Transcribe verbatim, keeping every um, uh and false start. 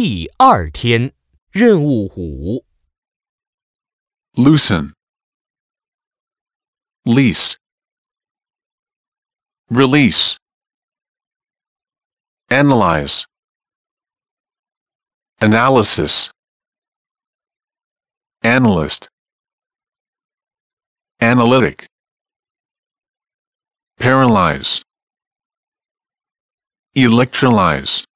第二天，任务五。 loosen, lease, release, analyze, analysis, analyst, analytic, paralyze, electrolyze.